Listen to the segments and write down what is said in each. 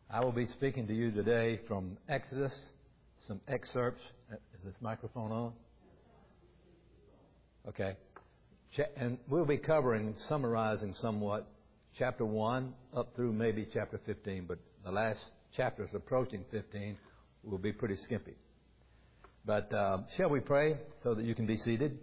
I will be speaking to you today from Exodus, some excerpts. Is this microphone on? Okay. And we'll be summarizing somewhat, chapter 1 up through maybe chapter 15, but the last chapters approaching 15 will be pretty skimpy. But shall we pray so that you can be seated?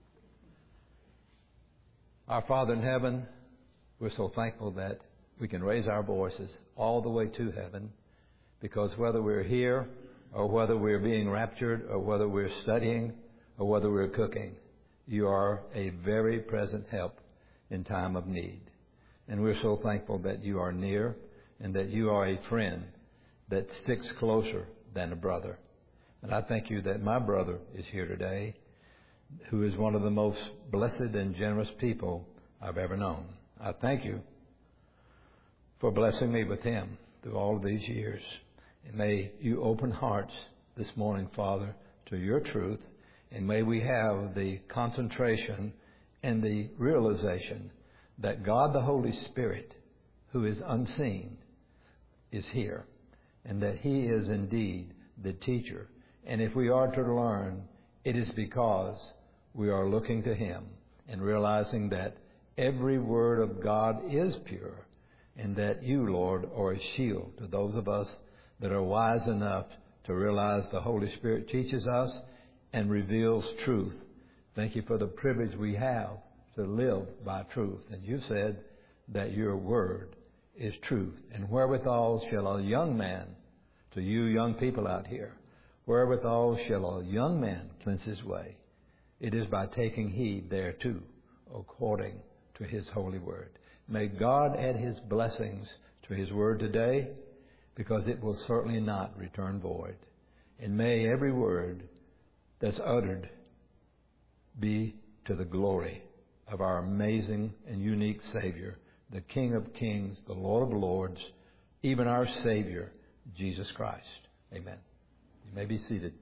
Our Father in heaven, we're so thankful that we can raise our voices all the way to heaven, because whether we're here or whether we're being raptured or whether we're studying or whether we're cooking, you are a very present help in time of need. And we're so thankful that you are near and that you are a friend that sticks closer than a brother. And I thank you that my brother is here today, who is one of the most blessed and generous people I've ever known. I thank you for blessing me with him through all of these years. And may you open hearts this morning, Father, to your truth. And may we have the concentration and the realization that God the Holy Spirit, who is unseen, is here. And that he is indeed the teacher. And if we are to learn, it is because we are looking to him and realizing that every word of God is pure. And that you, Lord, are a shield to those of us that are wise enough to realize the Holy Spirit teaches us and reveals truth. Thank you for the privilege we have to live by truth. And you said that your word is truth. And wherewithal shall a young man, to you young people out here, wherewithal shall a young man cleanse his way? It is by taking heed thereto, according to his holy word. May God add his blessings to his word today, because it will certainly not return void. And may every word that's uttered be to the glory of our amazing and unique Savior, the King of Kings, the Lord of Lords, even our Savior, Jesus Christ. Amen. You may be seated.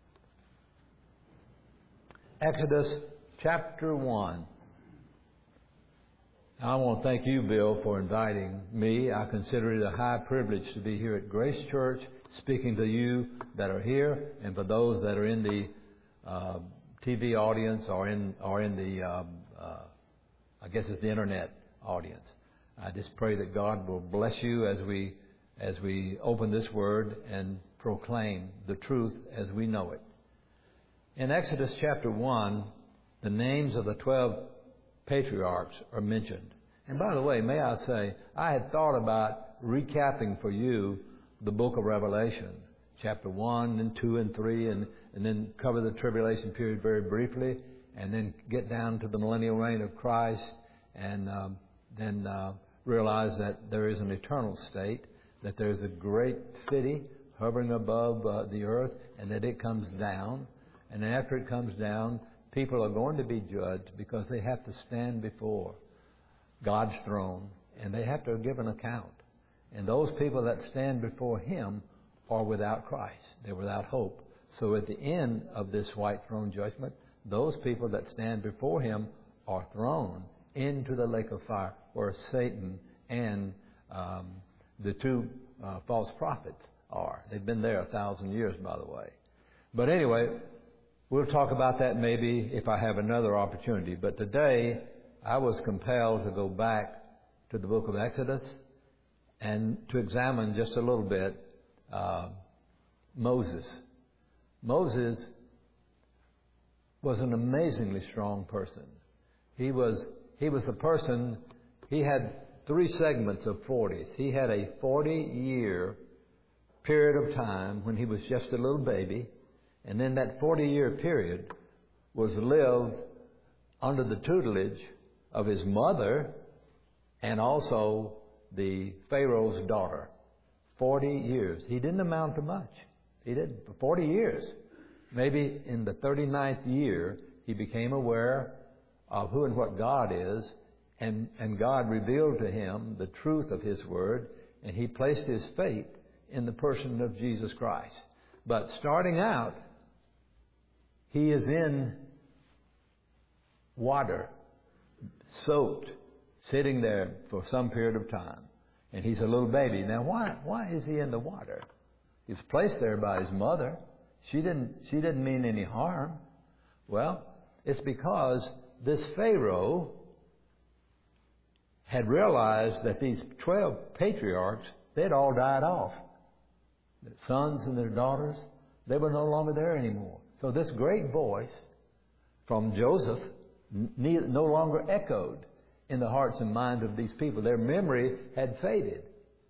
Exodus chapter 1. I want to thank you, Bill, for inviting me. I consider it a high privilege to be here at Grace Church, speaking to you that are here, and for those that are in the TV audience or in the I guess it's the internet audience. I just pray that God will bless you as we open this word and proclaim the truth as we know it. In Exodus chapter 1, the names of the 12 patriarchs are mentioned. And by the way, may I say, I had thought about recapping for you the book of Revelation, chapter 1 and 2 and 3, and then cover the tribulation period very briefly, and then get down to the millennial reign of Christ, and then realize that there is an eternal state, that there is a great city hovering above the earth, and that it comes down. And after it comes down, people are going to be judged because they have to stand before God's throne and they have to give an account. And those people that stand before him are without Christ. They're without hope. So at the end of this white throne judgment, those people that stand before him are thrown into the lake of fire where Satan and the two false prophets are. They've been there 1,000 years, by the way. But anyway, we'll talk about that maybe if I have another opportunity. But today, I was compelled to go back to the book of Exodus and to examine just a little bit Moses. Moses was an amazingly strong person. He was a person, he had 3 segments of 40s. He had a 40-year period of time when he was just a little baby. And then that 40-year period was lived under the tutelage of his mother and also the Pharaoh's daughter. 40 years. He didn't amount to much. He did for 40 years. Maybe in the 39th year, he became aware of who and what God is, and God revealed to him the truth of his word, and he placed his faith in the person of Jesus Christ. But starting out, he is in water, soaked, sitting there for some period of time. And he's a little baby. Now, why is he in the water? He was placed there by his mother. She didn't mean any harm. Well, it's because this Pharaoh had realized that these 12 patriarchs, they'd all died off. Their sons and their daughters, they were no longer there anymore. So this great voice from Joseph no longer echoed in the hearts and minds of these people. Their memory had faded.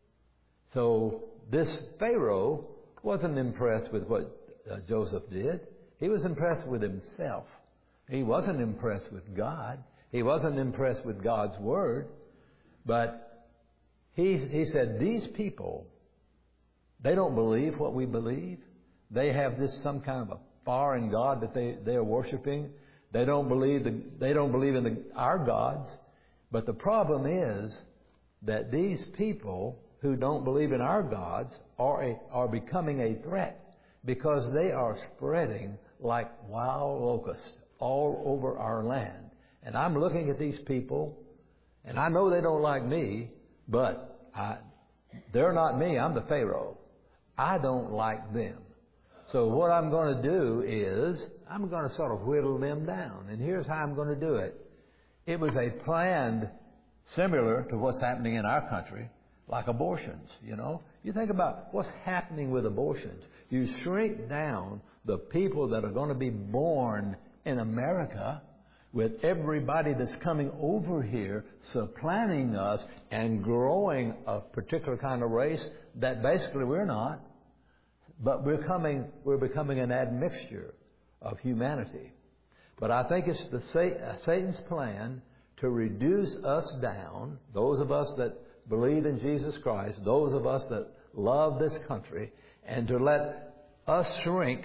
So this Pharaoh wasn't impressed with what Joseph did. He was impressed with himself. He wasn't impressed with God. He wasn't impressed with God's Word. But he said, these people, they don't believe what we believe. They have some kind of a foreign God that they are worshiping. They don't believe in our gods. But the problem is that these people who don't believe in our gods are becoming a threat, because they are spreading like wild locusts all over our land. And I'm looking at these people, and I know they don't like me, but they're not me. I'm the Pharaoh. I don't like them. So what I'm going to do is I'm going to sort of whittle them down. And here's how I'm going to do it. It was a planned, similar to what's happening in our country, like abortions, you know. You think about what's happening with abortions. You shrink down the people that are going to be born in America, with everybody that's coming over here supplanting us and growing a particular kind of race that basically we're not. But we're becoming an admixture of humanity. But I think it's Satan's plan to reduce us down, those of us that believe in Jesus Christ, those of us that love this country, and to let us shrink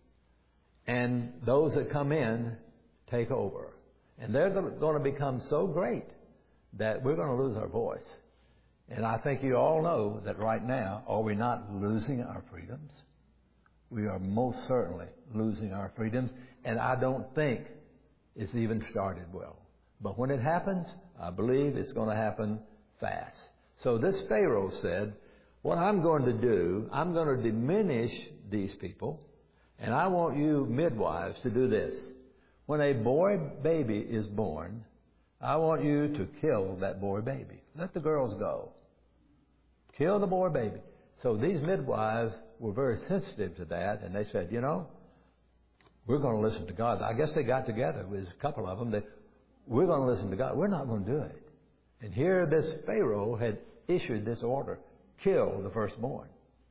and those that come in take over. And they're going to become so great that we're going to lose our voice. And I think you all know that right now, are we not losing our freedoms? We are most certainly losing our freedoms, and I don't think it's even started well. But when it happens, I believe it's going to happen fast. So this Pharaoh said, what I'm going to do, I'm going to diminish these people, and I want you midwives to do this. When a boy baby is born, I want you to kill that boy baby. Let the girls go. Kill the boy baby. So these midwives were very sensitive to that, and they said, you know, we're going to listen to God. I guess they got together with a couple of them. We're going to listen to God. We're not going to do it. And here this Pharaoh had issued this order: kill the firstborn,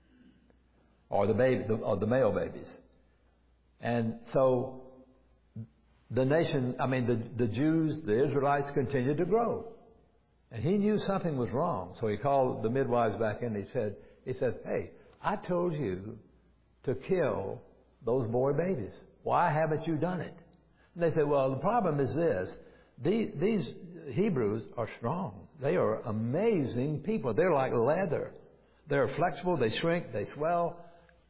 or the baby, or the male babies. And so the nation, the Jews, the Israelites continued to grow. And he knew something was wrong. So he called the midwives back in. He said, hey, I told you to kill those boy babies. Why haven't you done it? And they said, well, the problem is this. These Hebrews are strong. They are amazing people. They're like leather. They're flexible. They shrink. They swell.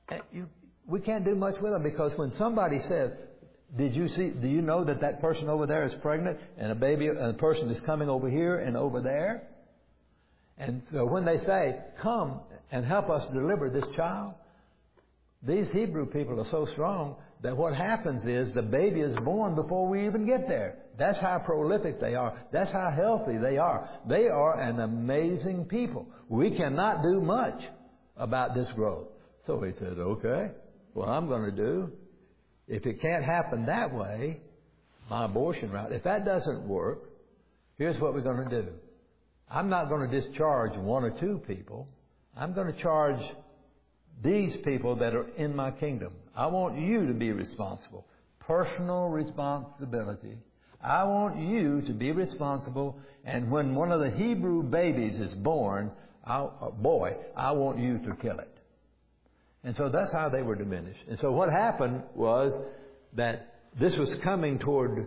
We can't do much with them, because when somebody says, do you know that person over there is pregnant, and a person is coming over here and over there? And so when they say, come and help us deliver this child, these Hebrew people are so strong that what happens is the baby is born before we even get there. That's how prolific they are. That's how healthy they are. They are an amazing people. We cannot do much about this growth. So he said, okay, what I'm going to do, if it can't happen that way, my abortion route, if that doesn't work, here's what we're going to do. I'm not going to discharge one or two people. I'm going to charge these people that are in my kingdom. I want you to be responsible. Personal responsibility. I want you to be responsible. And when one of the Hebrew babies is born, a boy, I want you to kill it. And so that's how they were diminished. And so what happened was that this was coming toward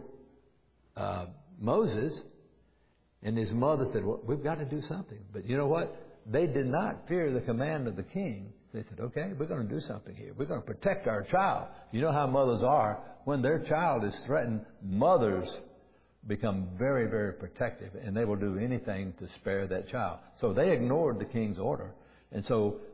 Moses, and his mother said, well, we've got to do something. But you know what? They did not fear the command of the king. They said, okay, we're going to do something here. We're going to protect our child. You know how mothers are. When their child is threatened, mothers become very, very protective, and they will do anything to spare that child. So they ignored the king's order. And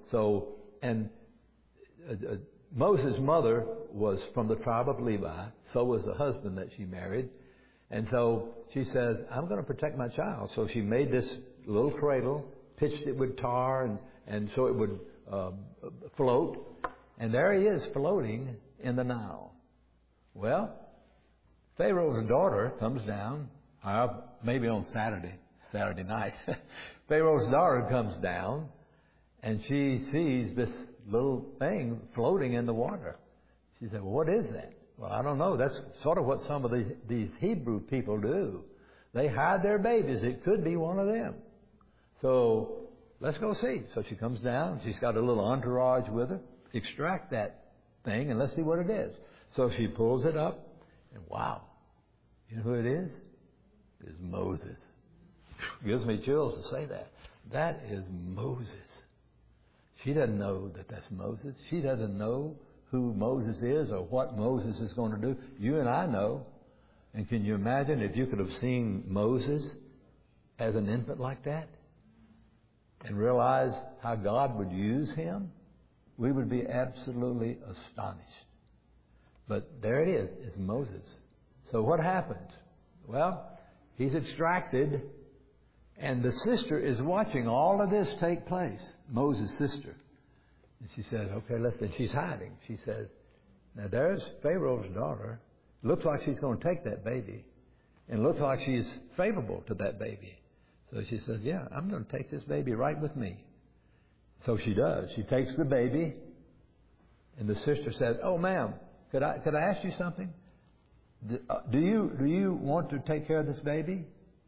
Moses' mother was from the tribe of Levi. So was the husband that she married. And so she says, I'm going to protect my child. So she made this little cradle, pitched it with tar, and so it would float. And there he is floating in the Nile. Well, Pharaoh's daughter comes down, maybe on Saturday night. Pharaoh's daughter comes down, and she sees this little thing floating in the water. She said, well, what is that? Well, I don't know. That's sort of what some of these Hebrew people do. They hide their babies. It could be one of them. So let's go see. So she comes down. She's got a little entourage with her. Extract that thing and let's see what it is. So she pulls it up, and wow. You know who it is? It's Moses. Gives me chills to say that. That is Moses. She doesn't know that that's Moses. She doesn't know who Moses is or what Moses is going to do. You and I know. And can you imagine if you could have seen Moses as an infant like that and realize how God would use him? We would be absolutely astonished. But there it is. It's Moses. So what happens? Well, he's extracted, and the sister is watching all of this take place, Moses' sister. And she says, okay, and she's hiding. She says, now there's Pharaoh's daughter. Looks like she's going to take that baby. And looks like she's favorable to that baby. So she says, yeah, I'm going to take this baby right with me. So she does. She takes the baby, and the sister says, oh, ma'am, could I ask you something? Do you want to take care of this baby?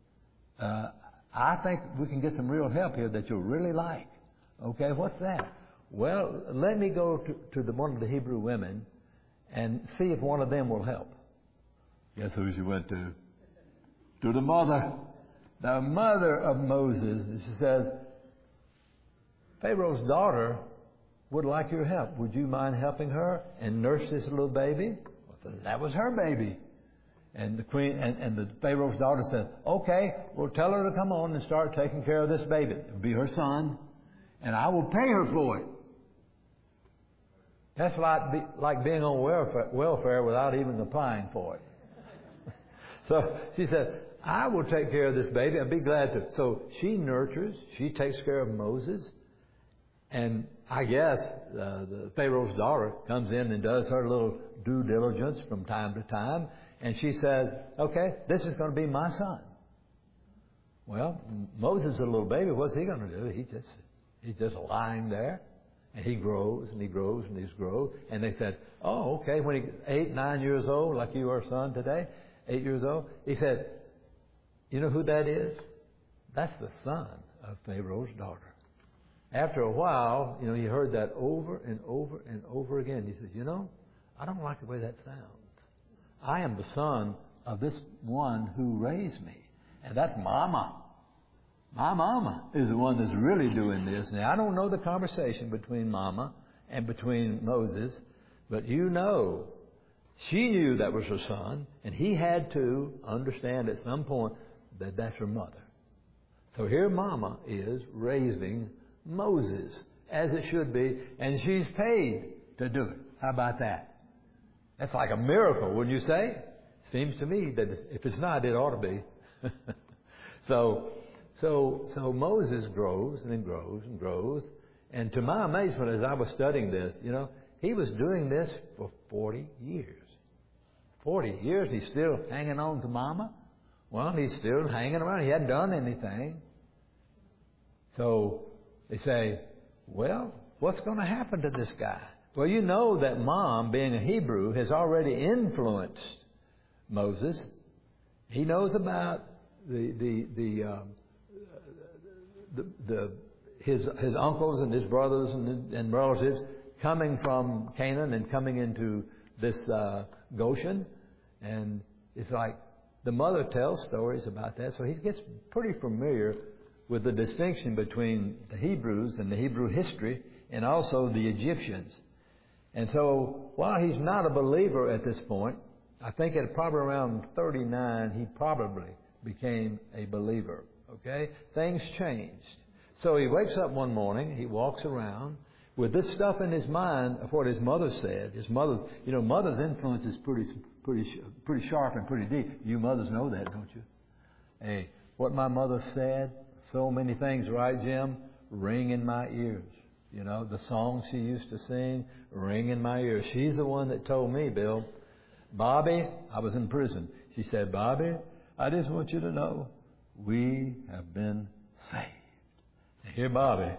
I think we can get some real help here that you'll really like. Okay, what's that? Well, let me go to one of the Hebrew women and see if one of them will help. Guess who she went to? To the mother of Moses. And she says, Pharaoh's daughter would like your help. Would you mind helping her and nurse this little baby? Well, that was her baby. And the queen and the Pharaoh's daughter said, okay, we'll tell her to come on and start taking care of this baby. It'll be her son, and I will pay her for it. That's like being on welfare without even applying for it. So she said, I will take care of this baby. I'd be glad to. So she nurtures. She takes care of Moses. And I guess the Pharaoh's daughter comes in and does her little due diligence from time to time. And she says, okay, this is going to be my son. Well, Moses is a little baby. What's he going to do? He's just lying there. And he grows and he grows and he grows. And they said, oh, okay, when he's 8, 9 years old, like you are, son, today, 8 years old, he said, you know who that is? That's the son of Pharaoh's daughter. After a while, he heard that over and over and over again. He says, I don't like the way that sounds. I am the son of this one who raised me. And that's Mama. My mama is the one that's really doing this. Now, I don't know the conversation between Mama and between Moses, but she knew that was her son, and he had to understand at some point that that's her mother. So here Mama is raising Moses, as it should be, and she's paid to do it. How about that? That's like a miracle, wouldn't you say? Seems to me that if it's not, it ought to be. So Moses grows and grows and grows. And to my amazement, as I was studying this, he was doing this for 40 years. 40 years, he's still hanging on to Mama. Well, he's still hanging around. He hadn't done anything. So they say, well, what's going to happen to this guy? Well, you know that Mom, being a Hebrew, has already influenced Moses. He knows about his uncles and his brothers and relatives coming from Canaan and coming into this Goshen. And it's like the mother tells stories about that. So he gets pretty familiar with the distinction between the Hebrews and the Hebrew history and also the Egyptians. And so while he's not a believer at this point, I think at probably around 39, he probably became a believer. Okay? Things changed. So he wakes up one morning, he walks around with this stuff in his mind of what his mother said. His mother's influence is pretty sharp and pretty deep. You mothers know that, don't you? Hey, what my mother said, so many things, right, Jim? Ring in my ears. You know, the songs she used to sing, ring in my ears. She's the one that told me, Bill, Bobby, I was in prison. She said, Bobby, I just want you to know, we have been saved. And here, Bobby,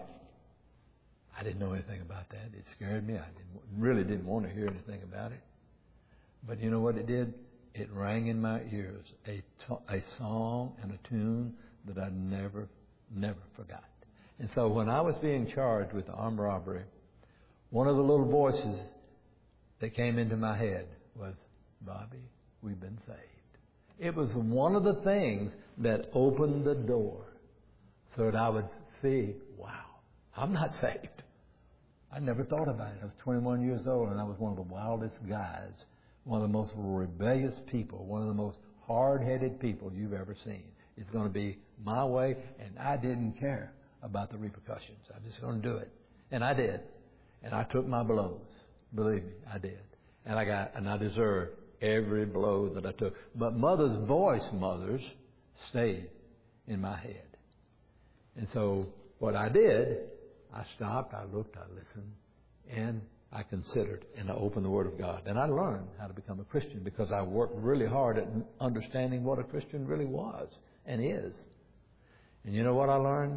I didn't know anything about that. It scared me. I really didn't want to hear anything about it. But you know what it did? It rang in my ears, a song and a tune that I never forgot. And so when I was being charged with armed robbery, one of the little voices that came into my head was, Bobby, we've been saved. It was one of the things that opened the door so that I would see, wow, I'm not saved. I never thought about it. I was 21 years old, and I was one of the wildest guys, one of the most rebellious people, one of the most hard-headed people you've ever seen. It's going to be my way, and I didn't care about the repercussions. I'm just going to do it. And I did. And I took my blows. Believe me, I did. And I deserved every blow that I took. But Mother's voice, stayed in my head. And so what I did, I stopped, I looked, I listened, and I considered, and I opened the Word of God. And I learned how to become a Christian because I worked really hard at understanding what a Christian really was and is. And you know what I learned?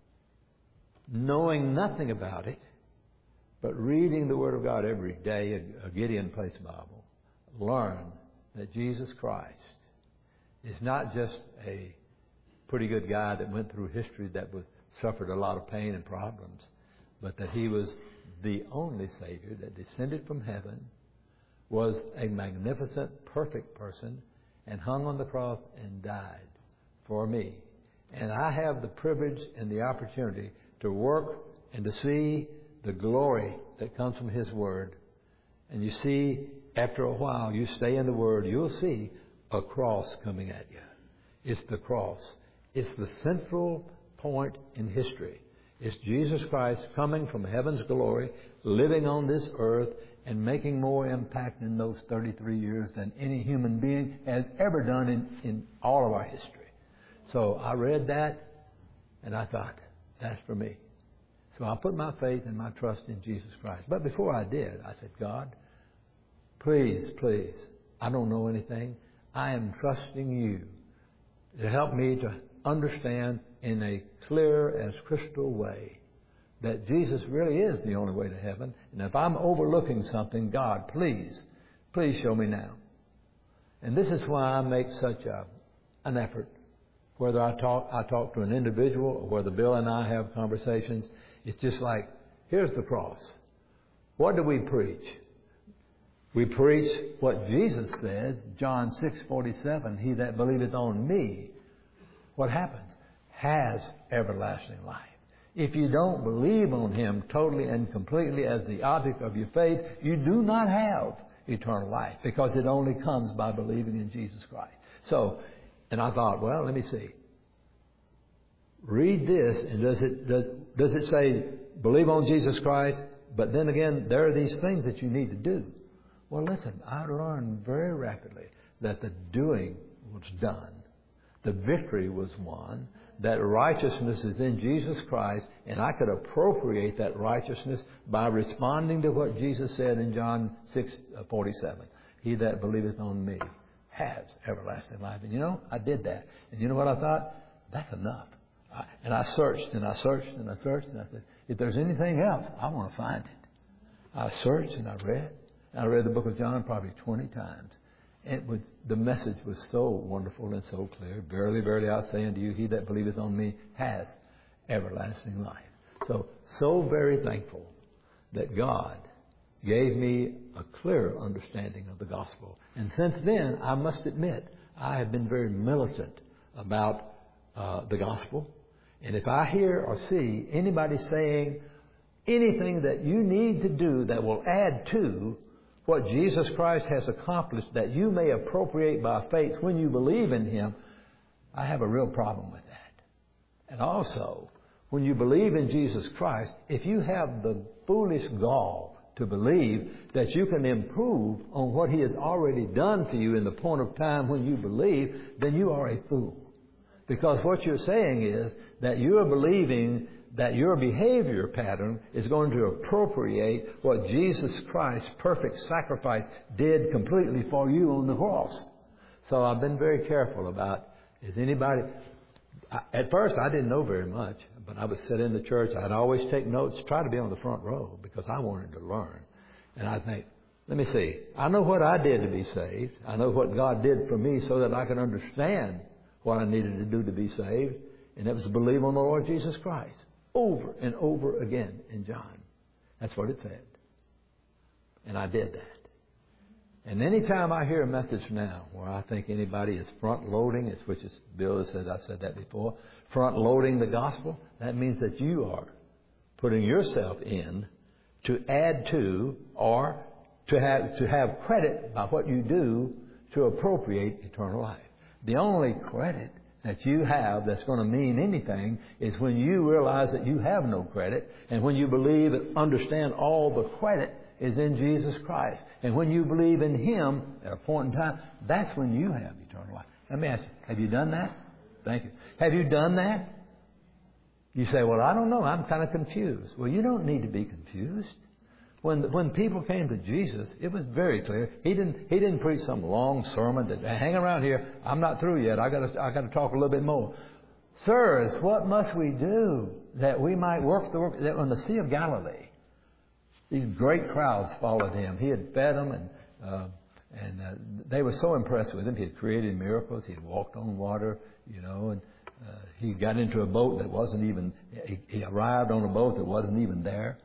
Knowing nothing about it, but reading the Word of God every day, a Gideon Place Bible, learn that Jesus Christ is not just a pretty good guy that went through history that suffered a lot of pain and problems, but that He was the only Savior that descended from heaven, was a magnificent, perfect person, and hung on the cross and died for me. And I have the privilege and the opportunity to work and to see the glory that comes from His Word. And you see, after a while, you stay in the Word, you'll see a cross coming at you. It's the cross. It's the central point in history. It's Jesus Christ coming from heaven's glory, living on this earth, and making more impact in those 33 years than any human being has ever done in all of our history. So I read that, and I thought, that's for me. So I put my faith and my trust in Jesus Christ. But before I did, I said, God, please, I don't know anything. I am trusting You to help me to understand in a clear as crystal way that Jesus really is the only way to heaven. And if I'm overlooking something, God, please show me now. And this is why I make such an effort. Whether I talk to an individual or whether Bill and I have conversations, it's just like, here's the cross. What do we preach? We preach what Jesus said, John 6:47, He that believeth on Me, what happens? Has everlasting life. If you don't believe on Him totally and completely as the object of your faith, you do not have eternal life, because it only comes by believing in Jesus Christ. So, and I thought, well, let me see. Read this, and does it say believe on Jesus Christ? But then again, there are these things that you need to do. Well, listen, I learned very rapidly that the doing was done. The victory was won. That righteousness is in Jesus Christ, and I could appropriate that righteousness by responding to what Jesus said in John 6:47. He that believeth on Me has everlasting life. And you know, I did that. And you know what I thought? That's enough. And I searched and I searched and I searched, and I said, if there's anything else, I want to find it. I searched and I read. I read the book of John probably 20 times. And the message was so wonderful and so clear. Verily, verily, I say unto you, he that believeth on Me has everlasting life. So very thankful that God gave me a clear understanding of the gospel. And since then, I must admit, I have been very militant about the gospel. And if I hear or see anybody saying anything that you need to do that will add to what Jesus Christ has accomplished that you may appropriate by faith when you believe in Him, I have a real problem with that. And also, when you believe in Jesus Christ, if you have the foolish gall to believe that you can improve on what He has already done for you in the point of time when you believe, then you are a fool. Because what you're saying is that you're believing that your behavior pattern is going to appropriate what Jesus Christ's perfect sacrifice did completely for you on the cross. So I've been very careful about, at first I didn't know very much, but I would sit in the church, I'd always take notes, try to be on the front row because I wanted to learn. And I'd think, let me see, I know what I did to be saved. I know what God did for me so that I could understand what I needed to do to be saved. And that was to believe on the Lord Jesus Christ. Over and over again in John. That's what it said. And I did that. And any time I hear a message now where I think anybody is front-loading, which is Bill has said, I said that before, front-loading the gospel, that means that you are putting yourself in to add to or to have credit by what you do to appropriate eternal life. The only credit that you have that's going to mean anything is when you realize that you have no credit, and when you believe and understand all the credit is in Jesus Christ. And when you believe in Him at a point in time, that's when you have eternal life. Let me ask you, have you done that? Thank you. Have you done that? You say, well, I don't know. I'm kind of confused. Well, you don't need to be confused. When people came to Jesus, it was very clear. He didn't preach some long sermon that, hang around here, I'm not through yet. I got to talk a little bit more. Sirs, what must we do that we might work the work that on the Sea of Galilee? These great crowds followed Him. He had fed them, and they were so impressed with Him. He had created miracles. He had walked on water, and he got into a boat that wasn't even. He arrived on a boat that wasn't even there.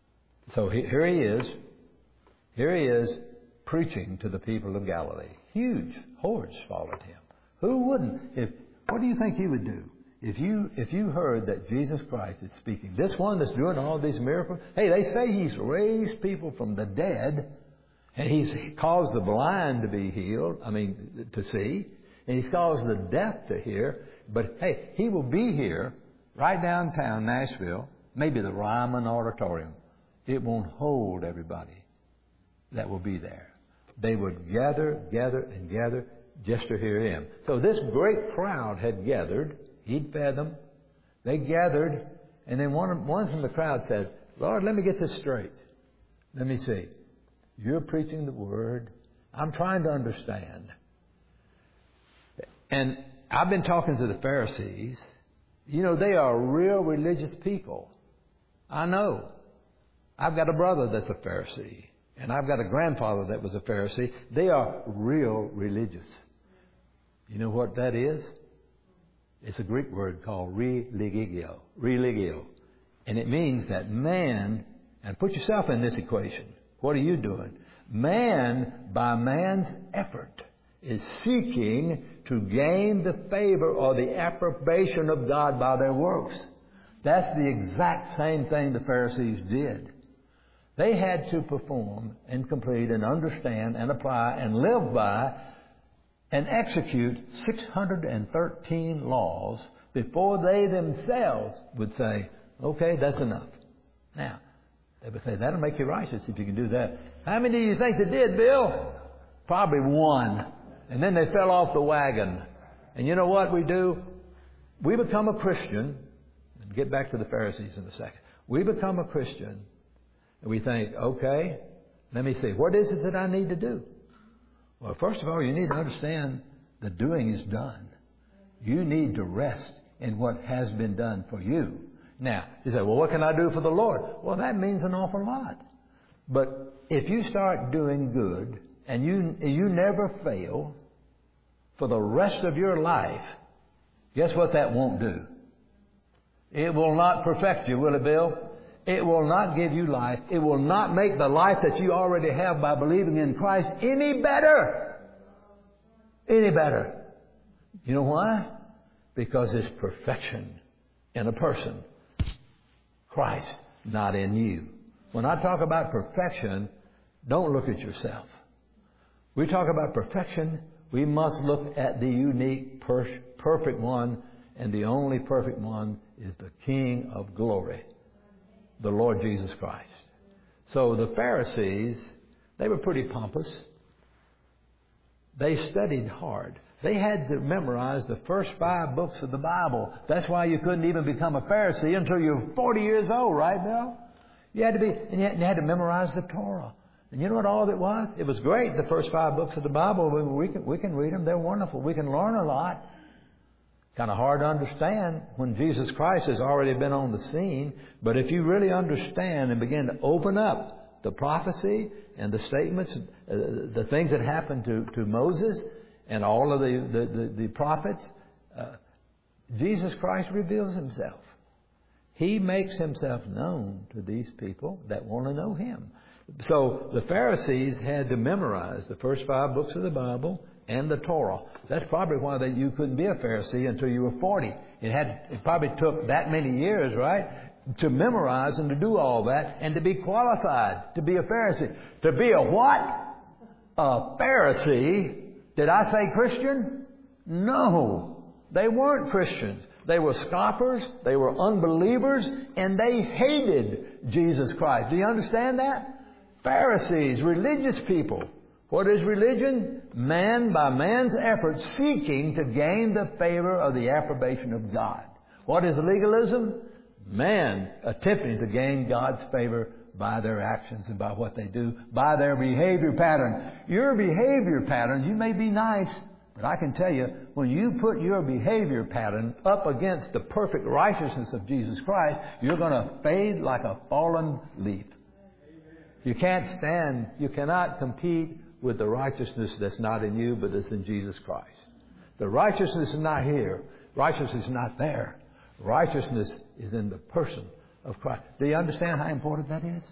So here he is. Here he is preaching to the people of Galilee. Huge hordes followed Him. Who wouldn't? What do you think he would do if you heard that Jesus Christ is speaking? This one that's doing all these miracles. Hey, they say He's raised people from the dead, and He's caused the blind to be healed. To see, and He's caused the deaf to hear. But hey, He will be here right downtown Nashville, maybe the Ryman Auditorium. It won't hold everybody that will be there. They would gather just to hear Him. So this great crowd had gathered. He'd fed them. They gathered. And then one from the crowd said, Lord, let me get this straight. Let me see. You're preaching the Word. I'm trying to understand. And I've been talking to the Pharisees. They are real religious people. I know. I've got a brother that's a Pharisee, and I've got a grandfather that was a Pharisee. They are real religious. You know what that is? It's a Greek word called religio. Religio. And it means that man, and put yourself in this equation. What are you doing? Man, by man's effort, is seeking to gain the favor or the approbation of God by their works. That's the exact same thing the Pharisees did. They had to perform and complete and understand and apply and live by and execute 613 laws before they themselves would say, okay, that's enough. Now, they would say, that'll make you righteous if you can do that. How many do you think they did, Bill? Probably one. And then they fell off the wagon. And you know what we do? We become a Christian. And get back to the Pharisees in a second. We become a Christian. And we think, okay, let me see. What is it that I need to do? Well, first of all, you need to understand the doing is done. You need to rest in what has been done for you. Now, you say, well, what can I do for the Lord? Well, that means an awful lot. But if you start doing good and you never fail for the rest of your life, guess what that won't do? It will not perfect you, will it, Bill? It will not give you life. It will not make the life that you already have by believing in Christ any better. Any better. You know why? Because it's perfection in a person. Christ, not in you. When I talk about perfection, Don't look at yourself. We talk about perfection. We must look at the unique, perfect one, and the only perfect one is the King of glory, the Lord Jesus Christ. So the Pharisees, they were pretty pompous. They studied hard. They had to memorize the first 5 books of the Bible. That's why you couldn't even become a Pharisee until you were 40 years old, right, Bill? You had to memorize the Torah. And you know what all of it was? It was great, the first 5 books of the Bible. We can read them. They're wonderful. We can learn a lot. Kind of hard to understand when Jesus Christ has already been on the scene. But if you really understand and begin to open up the prophecy and the statements, the things that happened to Moses and all of the prophets, Jesus Christ reveals Himself. He makes Himself known to these people that want to know Him. So the Pharisees had to memorize the first 5 books of the Bible and the Torah. That's probably why you couldn't be a Pharisee until you were 40. It probably took that many years, right, to memorize and to do all that and to be qualified to be a Pharisee. To be a what? A Pharisee. Did I say Christian? No. They weren't Christians. They were scoffers, they were unbelievers, and they hated Jesus Christ. Do you understand that? Pharisees, religious people. What is religion? Man by man's effort seeking to gain the favor of the approbation of God. What is legalism? Man attempting to gain God's favor by their actions and by what they do, by their behavior pattern. Your behavior pattern, you may be nice, but I can tell you, when you put your behavior pattern up against the perfect righteousness of Jesus Christ, you're going to fade like a fallen leaf. You cannot compete with the righteousness that's not in you, but that's in Jesus Christ. The righteousness is not here. Righteousness is not there. Righteousness is in the person of Christ. Do you understand how important that is?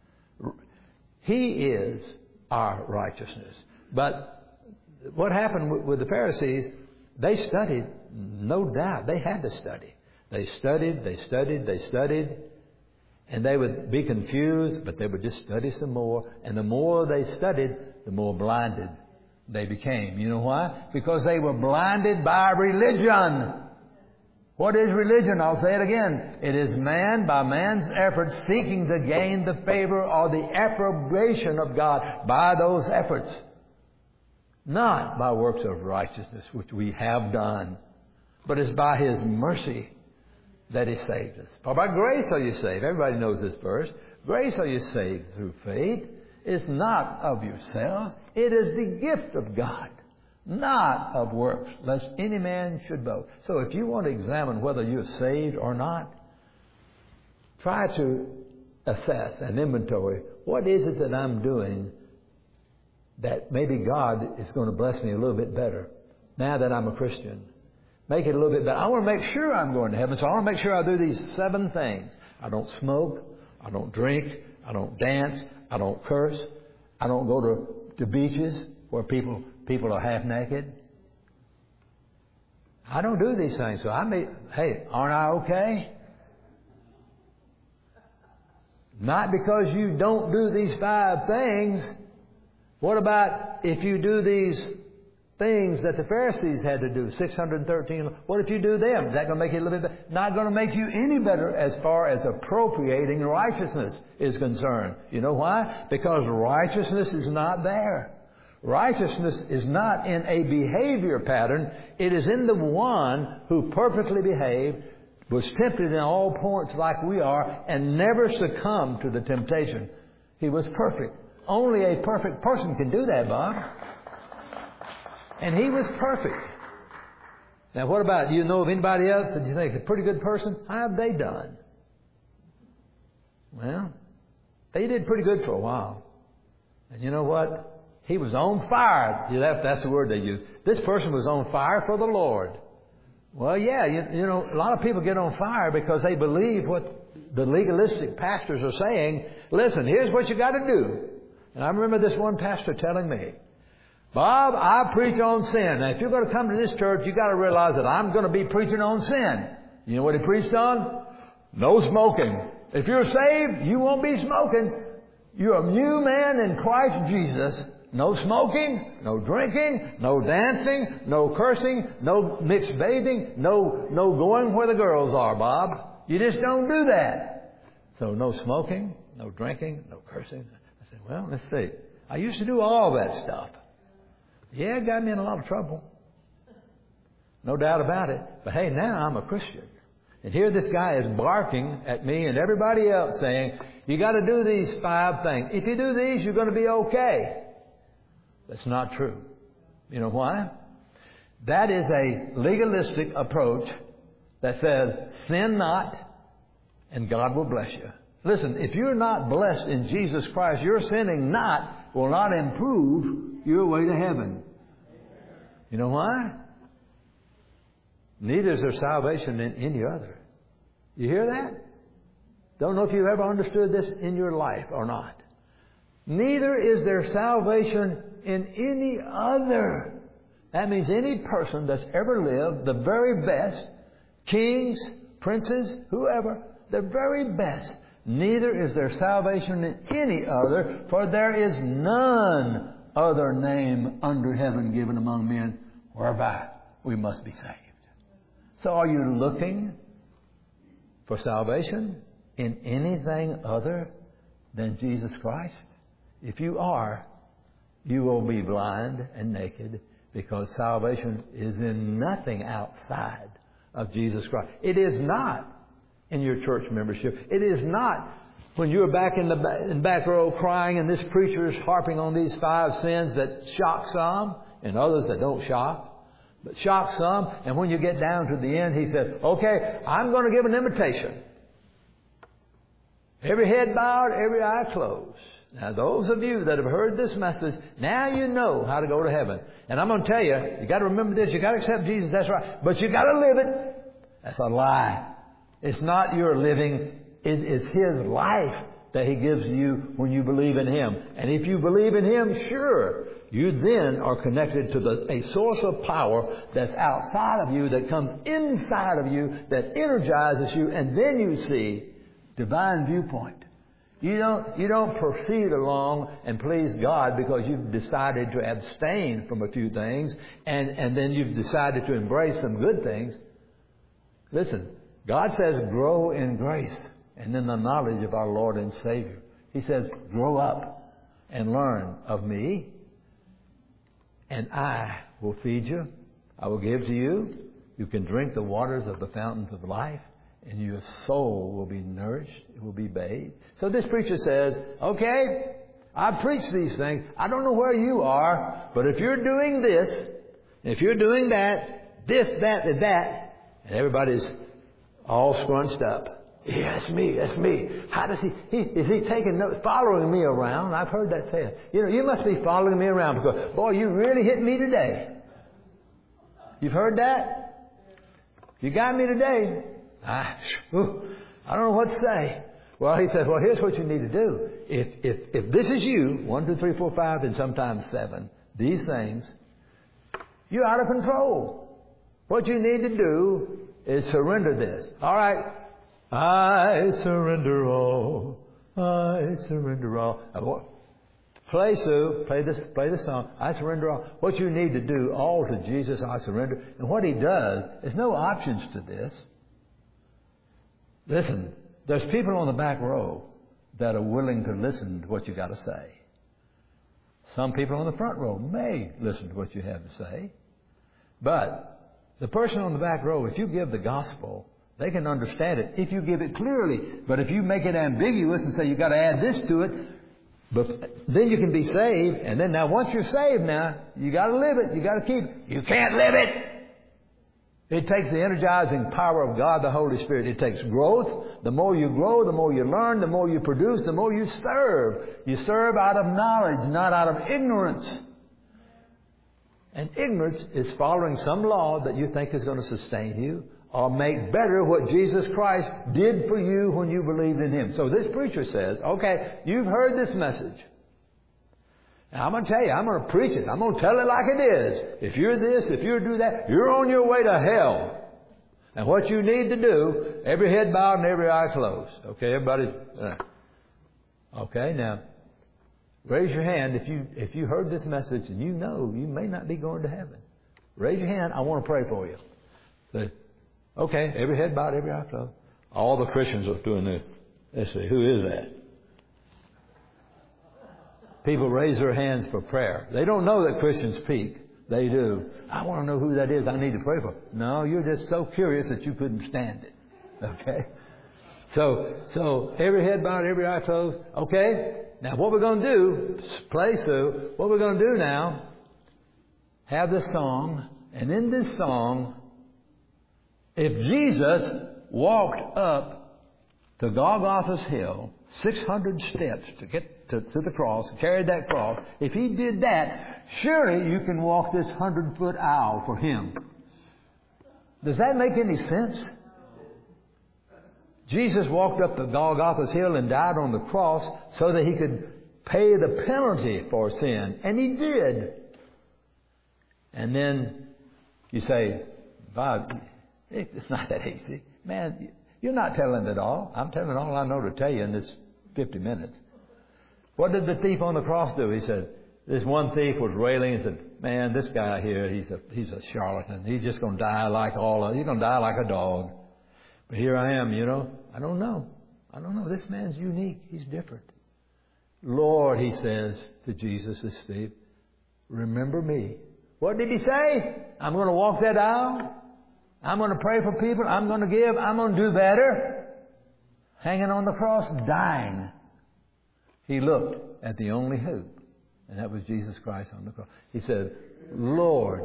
He is our righteousness. But what happened with the Pharisees, they studied, no doubt. They had to study. They studied. And they would be confused, but they would just study some more. And the more they studied, the more blinded they became. You know why? Because they were blinded by religion. What is religion? I'll say it again. It is man by man's effort seeking to gain the favor or the approbation of God by those efforts. Not by works of righteousness, which we have done, but it's by His mercy that He saved us. For by grace are you saved. Everybody knows this verse. Grace are you saved through faith. It's not of yourselves. It is the gift of God, not of works, lest any man should boast. So if you want to examine whether you're saved or not, try to assess and inventory. What is it that I'm doing that maybe God is going to bless me a little bit better now that I'm a Christian? Make it a little bit better. I want to make sure I'm going to heaven, so I want to make sure I do these 7 things. I don't smoke. I don't drink. I don't dance. I don't curse. I don't go to beaches where people are half naked. I don't do these things. So hey, aren't I okay? Not because you don't do these 5 things. What about if you do these things that the Pharisees had to do, 613. What if you do them? Is that going to make you a little bit better? Not going to make you any better as far as appropriating righteousness is concerned. You know why? Because righteousness is not there. Righteousness is not in a behavior pattern. It is in the one who perfectly behaved, was tempted in all points like we are, and never succumbed to the temptation. He was perfect. Only a perfect person can do that, Bob. And He was perfect. Now what about, do you know of anybody else that you think is a pretty good person? How have they done? Well, they did pretty good for a while. And you know what? He was on fire. That's the word they use. This person was on fire for the Lord. Well, yeah, you know, a lot of people get on fire because they believe what the legalistic pastors are saying. Listen, here's what you got to do. And I remember this one pastor telling me, Bob, I preach on sin. Now, if you're going to come to this church, you've got to realize that I'm going to be preaching on sin. You know what he preached on? No smoking. If you're saved, you won't be smoking. You're a new man in Christ Jesus. No smoking, no drinking, no dancing, no cursing, no mixed bathing, no going where the girls are, Bob. You just don't do that. So no smoking, no drinking, no cursing. I said, well, let's see. I used to do all that stuff. Yeah, it got me in a lot of trouble. No doubt about it. But hey, now I'm a Christian. And here this guy is barking at me and everybody else saying, you got to do these 5 things. If you do these, you're going to be okay. That's not true. You know why? That is a legalistic approach that says, sin not, and God will bless you. Listen, if you're not blessed in Jesus Christ, your sinning not will not improve your way to heaven. You know why? Neither is there salvation in any other. You hear that? Don't know if you've ever understood this in your life or not. Neither is there salvation in any other. That means any person that's ever lived, the very best, kings, princes, whoever, the very best. Neither is there salvation in any other, for there is none other name under heaven given among men whereby we must be saved. So are you looking for salvation in anything other than Jesus Christ? If you are, you will be blind and naked, because salvation is in nothing outside of Jesus Christ. It is not in your church membership. It is not when you're back in the back row crying and this preacher is harping on these 5 sins that shock some and others that don't shock. But shock some, and when you get down to the end, he said, okay, I'm going to give an invitation. Every head bowed, every eye closed. Now, those of you that have heard this message, now you know how to go to heaven. And I'm going to tell you, you got to remember this, you got to accept Jesus, that's right. But you got to live it. That's a lie. It's not your living, it is His life that He gives you when you believe in Him. And if you believe in Him, sure, you then are connected to a source of power that's outside of you, that comes inside of you, that energizes you, and then you see divine viewpoint. You don't proceed along and please God because you've decided to abstain from a few things and then you've decided to embrace some good things. Listen, God says grow in grace and in the knowledge of our Lord and Savior. He says grow up and learn of me, and I will feed you. I will give to you. You can drink the waters of the fountains of life, and your soul will be nourished. It will be bathed. So this preacher says, okay, I preach these things. I don't know where you are, but if you're doing this, if you're doing that, this, that, and that, and everybody's all scrunched up. Yeah, that's me. That's me. How does is he taking notes, following me around? I've heard that said. You know, you must be following me around because, boy, you really hit me today. You've heard that? You got me today. I don't know what to say. Well, he said, well, here's what you need to do. If this is you, 1, 2, 3, 4, 5, and sometimes 7, these things, you're out of control. What you need to do is surrender this. All right. I surrender all. I surrender all. Play, Sue. Play the song. I surrender all. What you need to do, all to Jesus, I surrender. And what He does, there's no options to this. Listen, there's people on the back row that are willing to listen to what you got to say. Some people on the front row may listen to what you have to say. But the person on the back row, if you give the gospel, they can understand it if you give it clearly. But if you make it ambiguous and say you got to add this to it, but then you can be saved. And then now once you're saved now, you got to live it. You got to keep it. You can't live it. It takes the energizing power of God, the Holy Spirit. It takes growth. The more you grow, the more you learn, the more you produce, the more you serve. You serve out of knowledge, not out of ignorance. And ignorance is following some law that you think is going to sustain you or make better what Jesus Christ did for you when you believed in Him. So this preacher says, okay, you've heard this message. Now I'm going to tell you, I'm going to preach it. I'm going to tell it like it is. If you're this, if you do that, you're on your way to hell. And what you need to do, every head bowed and every eye closed. Okay, everybody. Okay, now, Raise your hand if you heard this message and you know you may not be going to heaven. Raise your hand. I want to pray for you. Say, okay, every head bowed, every eye closed. All the Christians are doing this. Let's see, who is that? People raise their hands for prayer. They don't know that Christians speak. They do. I want to know who that is. I need to pray for. No, you're just so curious that you couldn't stand it. Okay? So every head bowed, every eye closed. Okay? Now what we're going to do, play Sue, what we're going to do now, have this song, and in this song, if Jesus walked up to Golgotha's hill, 600 steps to get to the cross, carried that cross, if He did that, surely you can walk this 100-foot aisle for Him. Does that make any sense? Jesus walked up to Golgotha's hill and died on the cross so that He could pay the penalty for sin. And He did. And then you say, Bob, it's not that easy. Man, you're not telling it all. I'm telling all I know to tell you in this 50 minutes. What did the thief on the cross do? He said, this one thief was railing and said, man, this guy here, he's a charlatan. He's just going to die like he's going to die like a dog. But here I am, I don't know. This man's unique. He's different. Lord, he says to Jesus, this thief, remember me. What did he say? I'm going to walk that aisle. I'm going to pray for people. I'm going to give. I'm going to do better. Hanging on the cross, dying. He looked at the only hope, and that was Jesus Christ on the cross. He said, Lord.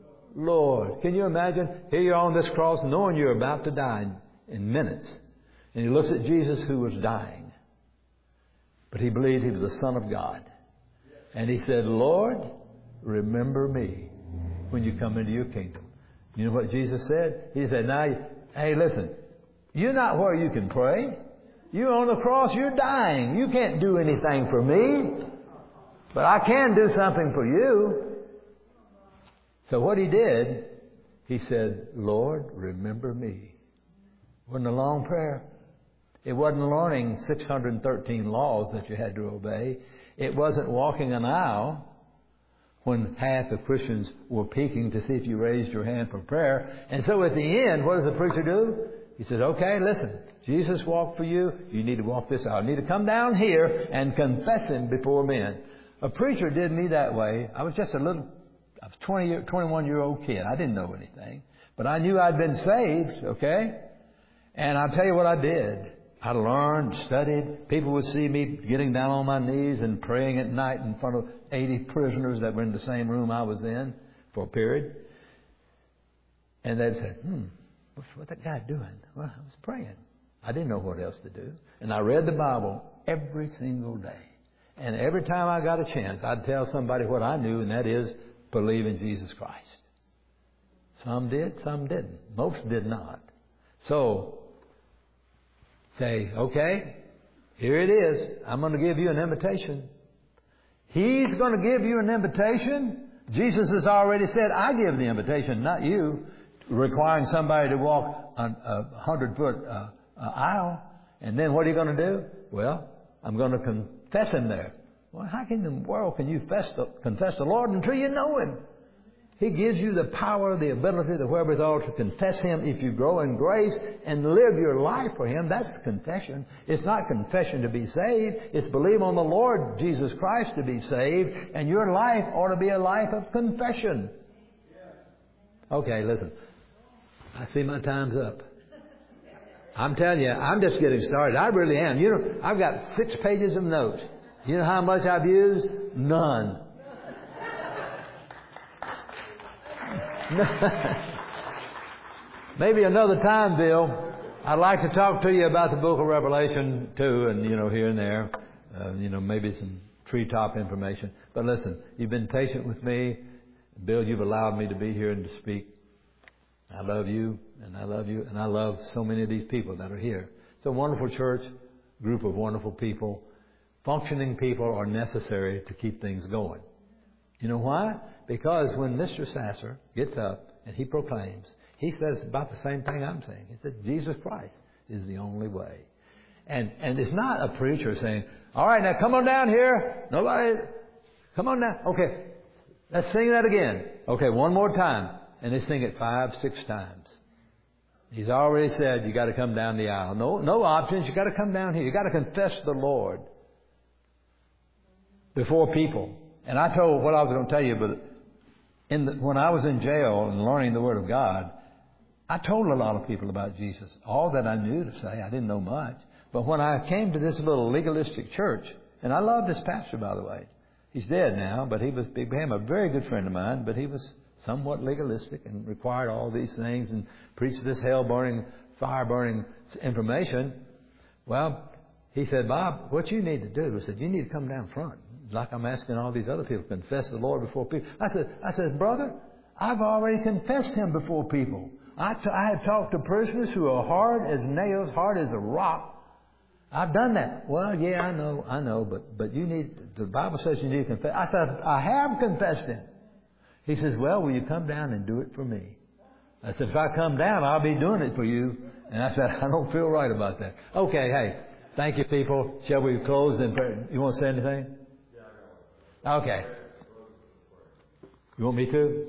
Can you imagine? Here you're on this cross knowing you're about to die in minutes. And he looks at Jesus who was dying. But he believed he was the Son of God. And he said, Lord, remember me when you come into your kingdom. You know what Jesus said? He said, hey, listen, you're not where you can pray. You're on the cross, you're dying. You can't do anything for me. But I can do something for you. So what he did, he said, Lord, remember me. It wasn't a long prayer. It wasn't learning 613 laws that you had to obey. It wasn't walking an aisle when half the Christians were peeking to see if you raised your hand for prayer. And so at the end, what does the preacher do? He says, okay, listen, Jesus walked for you. You need to walk this aisle. You need to come down here and confess Him before men. A preacher did me that way. I was just I was a 21-year-old kid. I didn't know anything. But I knew I'd been saved, okay? And I'll tell you what I did. I learned, studied. People would see me getting down on my knees and praying at night in front of 80 prisoners that were in the same room I was in for a period. And they'd say, what's that guy doing? Well, I was praying. I didn't know what else to do. And I read the Bible every single day. And every time I got a chance, I'd tell somebody what I knew, and that is believe in Jesus Christ. Some did, some didn't. Most did not. So, say, okay, here it is. I'm going to give you an invitation. He's going to give you an invitation. Jesus has already said, I give the invitation, not you, requiring somebody to walk a 100-foot aisle. And then what are you going to do? Well, I'm going to confess Him there. Well, how in the world can you confess the Lord until you know Him? He gives you the power, the ability, the wherewithal to confess Him if you grow in grace and live your life for Him. That's confession. It's not confession to be saved. It's believe on the Lord Jesus Christ to be saved. And your life ought to be a life of confession. Okay, listen. I see my time's up. I'm telling you, I'm just getting started. I really am. I've got 6 pages of notes. You know how much I've used? None. Maybe another time, Bill. I'd like to talk to you about the book of Revelation too, and here and there, maybe some treetop information. But listen, you've been patient with me, Bill. You've allowed me to be here and to speak. I love you, and I love you, and I love so many of these people that are here. It's a wonderful church, group of wonderful people. Functioning people are necessary to keep things going. You know why? Because when Mr. Sasser gets up and he proclaims, he says about the same thing I'm saying. He said, Jesus Christ is the only way. And it's not a preacher saying, all right, now come on down here. Nobody, come on down. Okay, let's sing that again. Okay, one more time. And they sing it 5, 6 times. He's already said you got to come down the aisle. No options. You got to come down here. You got to confess the Lord before people. And I told what I was going to tell you, but when I was in jail and learning the Word of God, I told a lot of people about Jesus. All that I knew to say. I didn't know much. But when I came to this little legalistic church, and I love this pastor, by the way. He's dead now, but he became a very good friend of mine, but he was somewhat legalistic and required all these things and preached this hell-burning, fire-burning information. Well, he said, Bob, what you need to do, he said, you need to come down front. Like I'm asking all these other people to confess the Lord before people. I said, brother, I've already confessed Him before people. I have talked to prisoners who are hard as nails, hard as a rock. I've done that. Well, yeah, I know, but the Bible says you need to confess. I said, I have confessed Him. He says, well, will you come down and do it for me? I said, if I come down, I'll be doing it for you. And I said, I don't feel right about that. Okay, hey, thank you, people. Shall we close in prayer? You want to say anything? Okay. You want me to?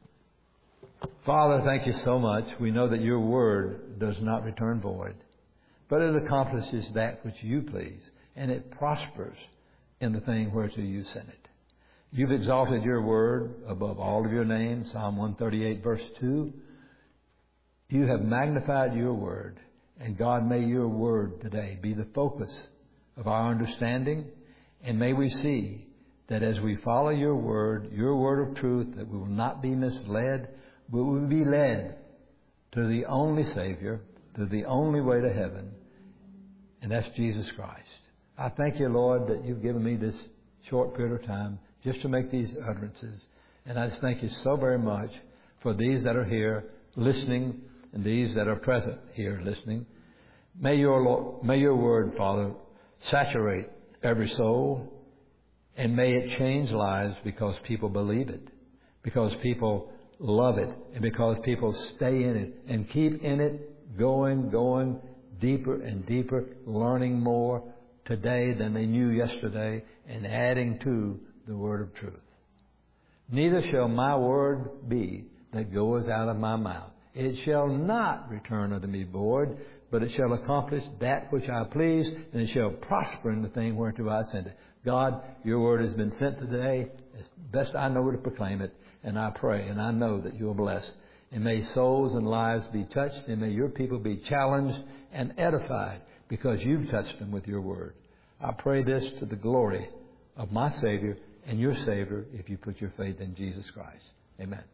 Father, thank you so much. We know that your word does not return void, but it accomplishes that which you please, and it prospers in the thing whereto you sent it. You've exalted your word above all of your names, Psalm 138, verse 2. You have magnified your word, and God, may your word today be the focus of our understanding, and may we see that as we follow your word of truth, that we will not be misled, but we will be led to the only Savior, to the only way to heaven, and that's Jesus Christ. I thank you, Lord, that you've given me this short period of time just to make these utterances. And I just thank you so very much for these that are here listening and these that are present here listening. May your word, Father, saturate every soul, and may it change lives because people believe it, because people love it, and because people stay in it and keep in it, going deeper and deeper, learning more today than they knew yesterday, and adding to the word of truth. Neither shall my word be that goes out of my mouth. It shall not return unto me void, but it shall accomplish that which I please, and it shall prosper in the thing whereto I send it. God, your word has been sent today, as best I know to proclaim it, and I pray, and I know that you'll bless. And may souls and lives be touched, and may your people be challenged and edified, because you've touched them with your word. I pray this to the glory of my Savior and your Savior, if you put your faith in Jesus Christ. Amen.